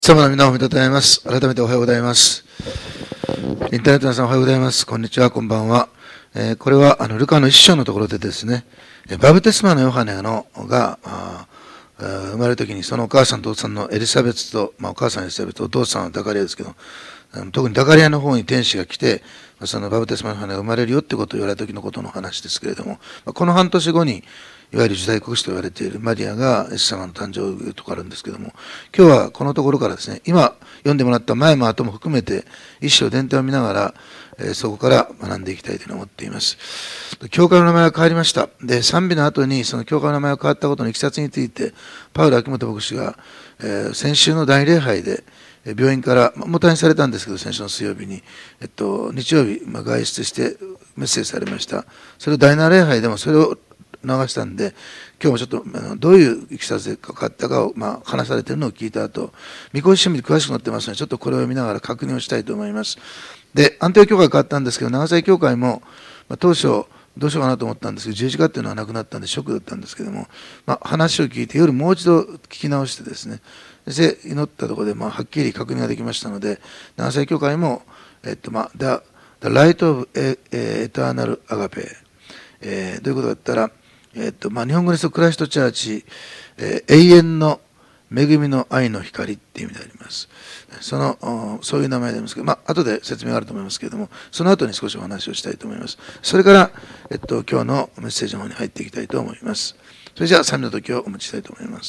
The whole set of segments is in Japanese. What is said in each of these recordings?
様の皆をおめでとうございます。改めておはようございます。インターネットの皆さんおはようございます。こんにちは、こんばんは。これはルカの一章のところでですね、バプテスマのヨハネが生まれるときにそのお母さんとお父さんのエリザベスと、お母さんエリザベスとお父さんはザカリアですけど、特にザカリアの方に天使が来て、そのバプテスマのヨハネが生まれるよってことを言われた時のことの話ですけれども、この半年後にいわゆる時代国師と言われているマリアがイエス様の誕生とかあるんですけども、今日はこのところからですね、今読んでもらった前も後も含めて一章伝統を見ながら、そこから学んでいきたいと思っています。教会の名前が変わりました。で、賛美の後にその教会の名前が変わったことのいきさつについて、パウル・秋元牧師が、先週の大礼拝で病院からも退院されたんですけど、先週の水曜日に、日曜日、外出してメッセージされました。それを第7礼拝でもそれを流したんで、今日もちょっとどういういきさつでかかったかを、話されているのを聞いた後、御子石神で詳しく載ってますので、ちょっとこれを見ながら確認をしたいと思います。で、安定教会が変わったんですけど、長崎教会も、当初どうしようかなと思ったんですけど、十字架っていうのはなくなったんでショックだったんですけども、話を聞いて夜もう一度聞き直してですね、そして祈ったところで、はっきり確認ができましたので、長崎教会も、The Light of Eternal Agape、どういうことだったら、日本語ですとクライストチャーチ、永遠の恵みの愛の光っていう意味であります。そういう名前でありますけど、後で説明があると思いますけれども、その後に少しお話をしたいと思います。それから、今日のメッセージの方に入っていきたいと思います。それじゃあ、賛美の時をお持ちしたいと思います。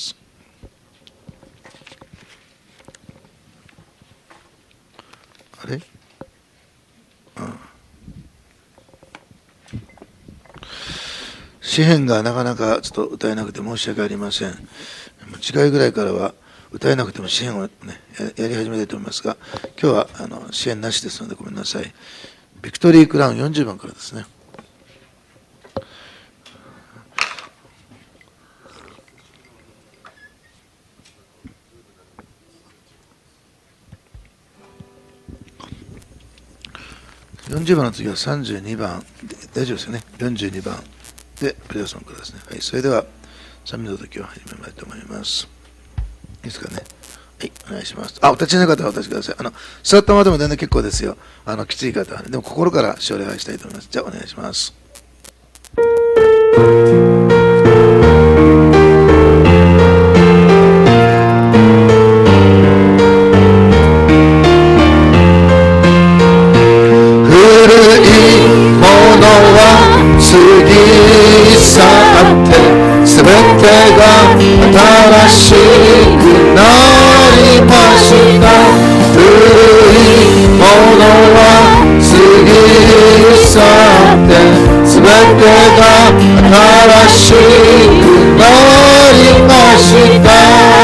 あれ？詩編がなかなかちょっと歌えなくて申し訳ありません。次回ぐらいからは歌えなくても詩編を、やり始めたいと思いますが、今日は詩編なしですのでごめんなさい。ビクトリークラウン40番からですね。40番の次は32番、大丈夫ですよね。42番。で、プレアソンからですね。はい、それでは、賛美の時を始めたいと思います。いいですかね。はい、お願いします。お立ちの方はお立ちください。座ったままでも全然結構ですよ。きつい方は、でも心からお礼拝したいと思います。じゃあ、お願いします。過ぎ去ってすべてが新しくなりました。古いものは過ぎ去ってすべてが新しくなりました。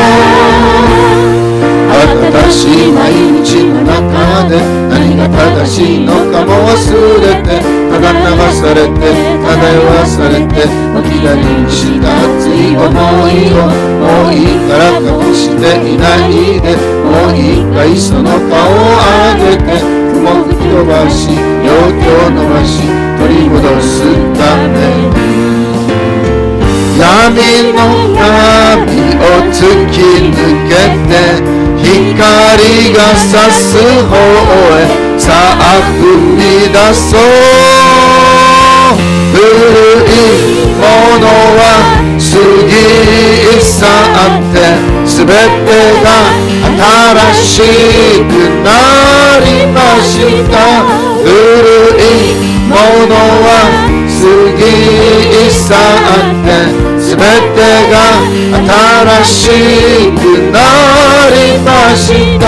新しい毎日の中で何が正しいのかも忘れて、ただ流されて漂わされて置き去りにした熱い思いをもういいから隠していないで、もういいかいその顔を上げて雲吹き飛ばし両手を伸ばし取り戻すために闇の波を突き抜けて光が差す方へさあ踏み出そう。古いものは過ぎ去ってすべてが新しくなりました。古いものは過ぎ去ってすべてが新しくなりました。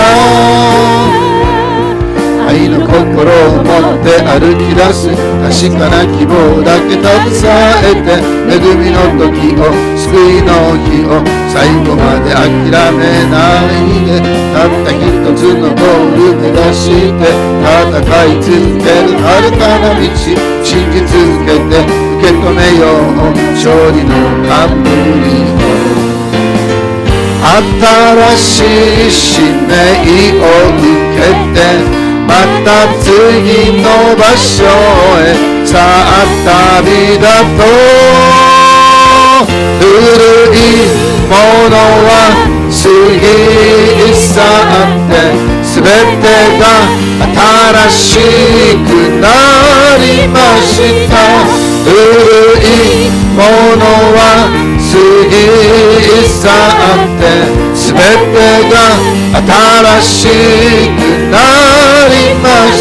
愛の心を持って歩き出す確かな希望だけ携えて、恵みの時を救いの日を最後まで諦めないで、たった一つのゴール目指して戦い続ける遥かな道、信じ続けて受け止めよう勝利の冠を。新しい使命を受けてまた次の場所へさあ旅立とう。古いものは過ぎ去ってすべてが新しくなりました。古いものは過ぎ去ってすべてが新しくなりました。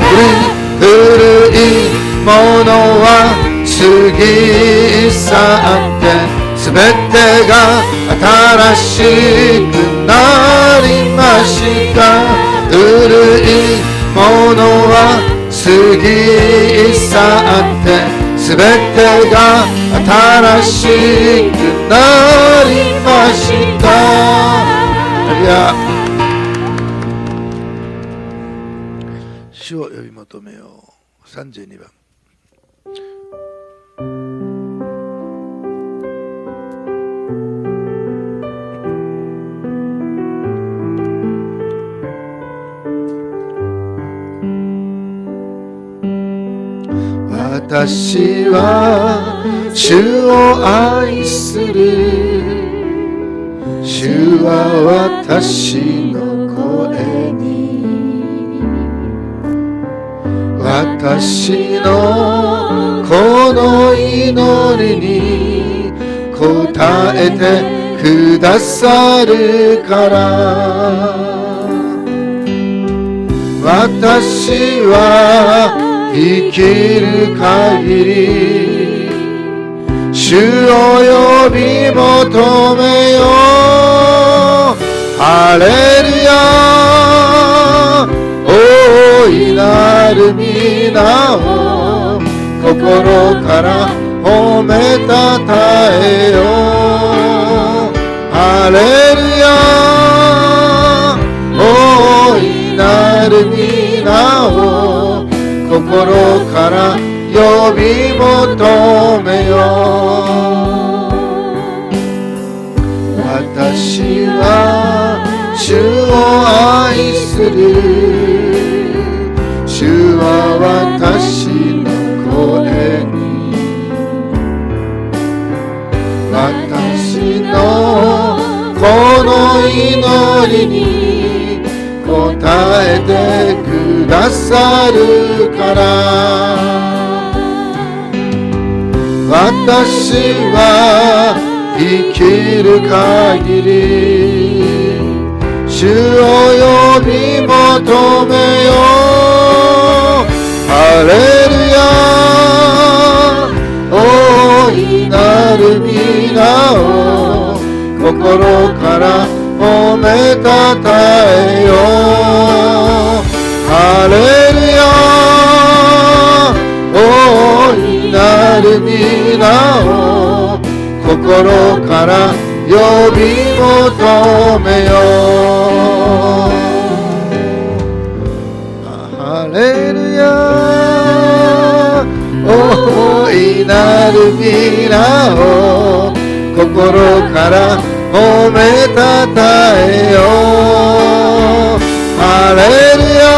古いものは過ぎ去ってすべてが新しくなりました。古いものは過ぎ去ってすべてが新しくなりました。主を呼び求めよう。32番。私は主を愛する。主は私の声に私のこの祈りに応えてくださるから。私は生きる限り主を呼び求めよう。ハレルヤ、大いなる皆を心から褒めたたえよう。ハレルヤ、大いなる皆を心から呼び求めよう。私は主を愛する。主は私の声に私のこの祈りに応えてくださるから。私は生きる限り主を呼び求めよう。ハレルヤ、大いなる皆を心から褒めたたえよう。ハレルヤ、大いなる皆を心から呼び求めよう。ハレルヤ、大いなる皆を心から褒めたたえよう。ハレル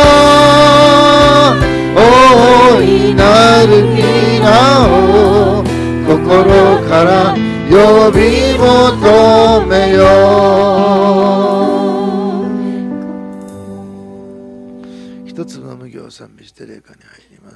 ヤ、大いなる皆を心から呼び求めよう。一つの無行を賛美して霊歌に入ります。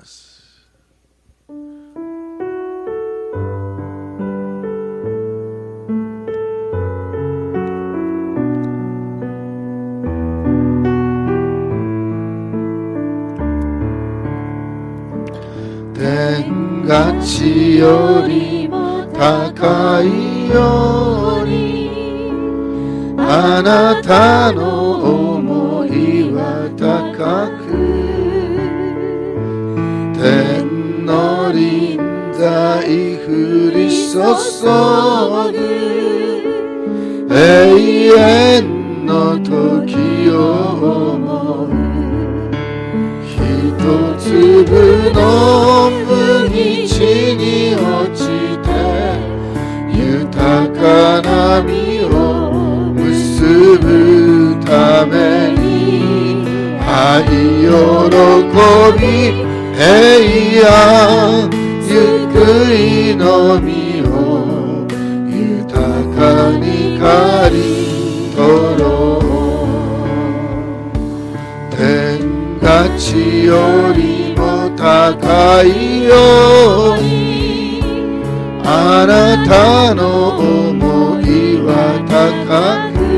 天が地よりも高いようにあなたの思いは高く、天の臨在降り注ぐ永遠の時を思う。一粒の麦地に落ちて豊かな実を結ぶために、愛喜び平安救いの実を豊かに刈り取とろう。天が地よりも高いように、あなたの思いは高く、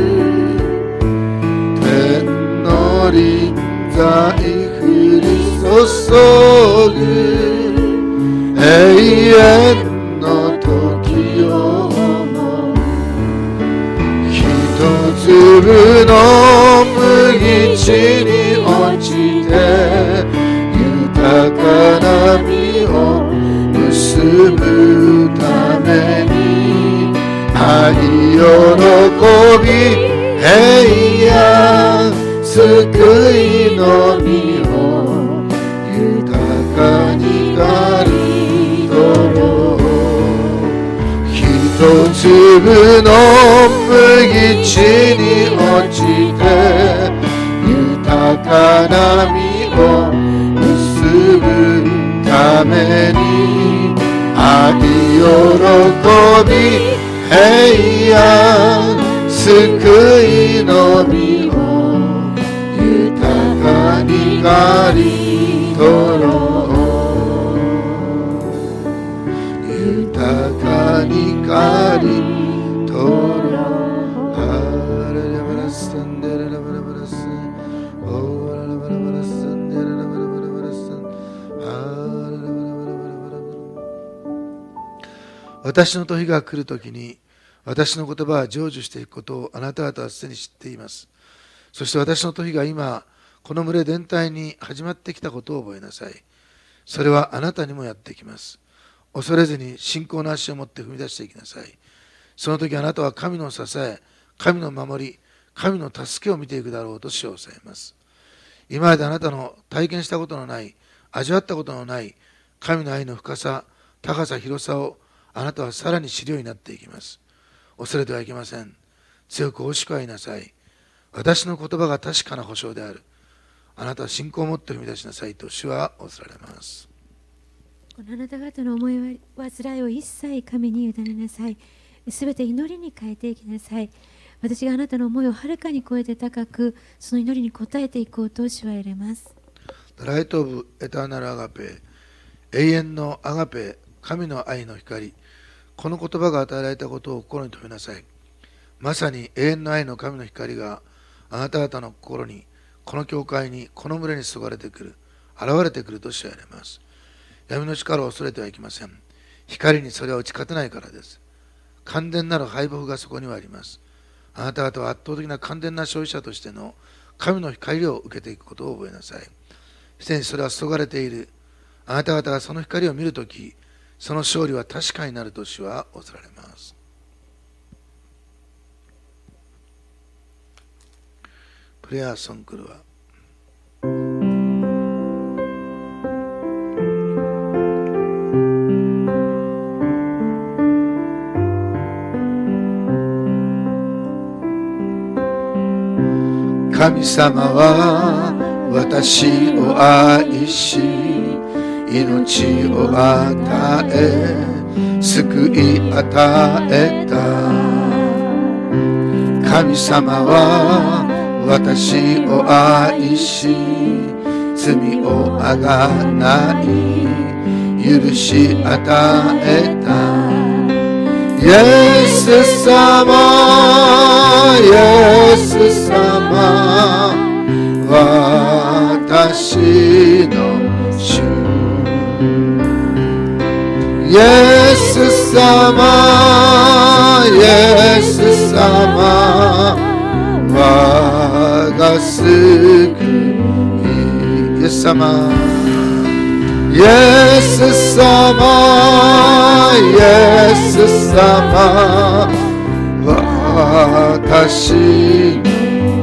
天の臨在降り注ぐ永遠の時を思う。一粒の麦地に落ちて豊かな実を結ぶために、愛喜び平安救いの実を豊かに刈り取ろう。一粒の麦地に落ちて豊かな実を結ぶために、愛喜び平安救いの実を豊かに刈り取ろう。豊かに刈り取ろう。私の時が来るときに、私の言葉は成就していくことをあなた方はすでに知っています。そして私の時が今、この群れ全体に始まってきたことを覚えなさい。それはあなたにもやってきます。恐れずに信仰の足を持って踏み出していきなさい。その時あなたは神の支え、神の守り、神の助けを見ていくだろうと主を抑えます。今まであなたの体験したことのない、味わったことのない神の愛の深さ、高さ、広さをあなたはさらに知るようになっていきます。恐れてはいけません。強く惜しくはいなさい。私の言葉が確かな保証である。あなたは信仰を持って踏み出しなさいと主は仰せられます。 このあなた方の思い煩いを一切神に委ねなさい。すべて祈りに変えていきなさい。私があなたの思いをはるかに超えて高く、その祈りに応えていこうと主は入れます。 ライト・オブ・エターナル・アガペ、永遠のアガペ、神の愛の光。この言葉が与えられたことを心に留めなさい。まさに永遠の愛の神の光があなた方の心に、この教会に、この群れに注がれてくる、現れてくると主は言われます。闇の力を恐れてはいけません。光にそれは打ち勝てないからです。完全なる敗北がそこにはあります。あなた方は圧倒的な完全な勝利者としての神の光を受けていくことを覚えなさい。すでにそれは注がれている。あなた方がその光を見るとき、その勝利は確かになると主は仰せられます。プレアソンクルは神様は私を愛し、命を与え、救い与えた。神様は私を愛し、罪をあがない許し与えた。イエス様、イエス様、私の主。イエス様、イエス様、我が救い。イエス様、イエス様、イエス様、私の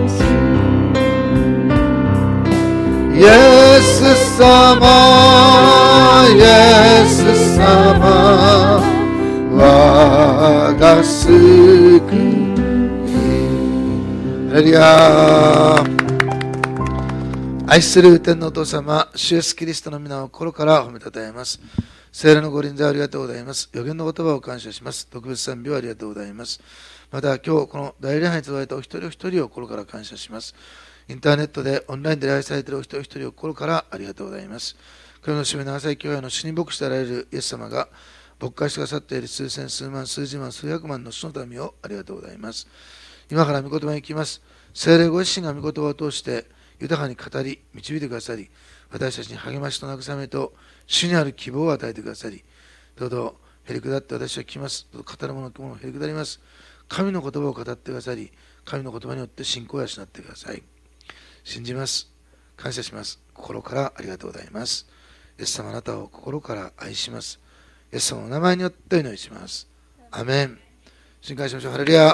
イエス様、イエス様、我が救い。ハレルヤ。愛する天のお父様、主イエスキリストの皆を心から褒めたたえます。聖霊のご臨在ありがとうございます。予言の言葉を感謝します。特別賛美をありがとうございます。 また今日この大礼拝に集われたお一人お一人を心から感謝します。インターネットでオンラインで礼拝されているお一人お一人を心からありがとうございます。今日の主名長崎教会の主に牧師であられるイエス様が牧会してくださっている数千、数万、数十万、数百万の主の民をありがとうございます。今から御言葉に行きます。聖霊ご自身が御言葉を通して豊かに語り、導いてくださり、私たちに励ましと慰めと主にある希望を与えてくださり、どうぞへりくだって私は聞きます。どうぞ語る者もへりくだります。神の言葉を語ってくださり、神の言葉によって信仰を養ってください。信じます。感謝します。心からありがとうございます。イエス様あなたを心から愛します。イエス様の名前によってお祈りします。アメン。信感しましょう。ハレルヤ。